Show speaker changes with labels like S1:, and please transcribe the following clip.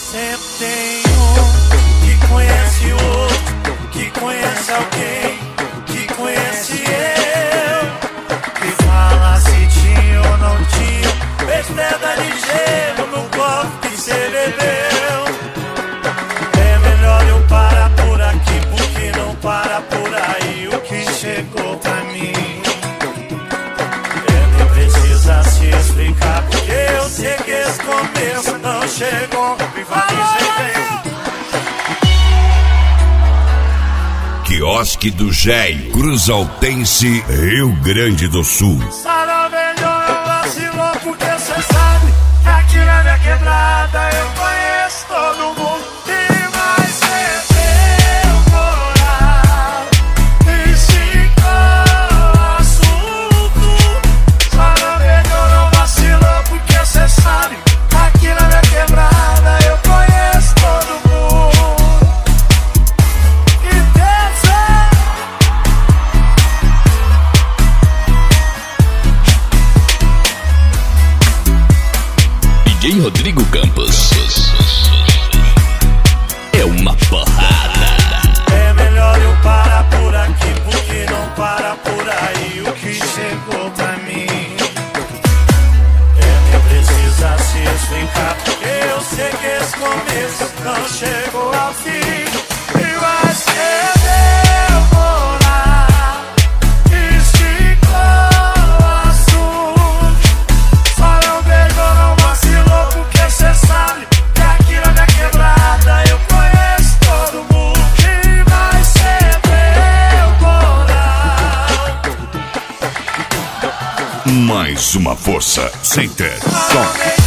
S1: Sempre tem um que conhece o outro, que conhece alguém, que conhece eu, que fala se tinha ou não tinha, fez pedra de gelo no copo que cê bebeu. É melhor eu parar por aqui, porque não para por aí o que chegou pra mim. Nem precisa se explicar, porque eu sei que esse começo não chegou.
S2: Quiosque do Géio, Cruz Altense, Rio Grande do Sul.
S1: Sara melhor vacilou, porque cê sabe que aqui na minha quebrada eu conheço todo mundo. E mais cedeu moral e ficou assunto. Sara melhor vacilou, porque cê sabe que aqui na minha quebrada eu conheço todo mundo.
S3: DJ Rodrigo Campos é uma porrada.
S1: É melhor eu parar por aqui, porque não para por aí o que chegou pra mim. Nem precisa se explicar, porque eu sei que esse começo não chegou ao fim. E vai ser demorar e ficou assunto. Só não beijou, não vacilou, porque cê sabe que aqui na minha quebrada eu conheço todo mundo. E vai ser demorar.
S2: Mais uma força, Center Som.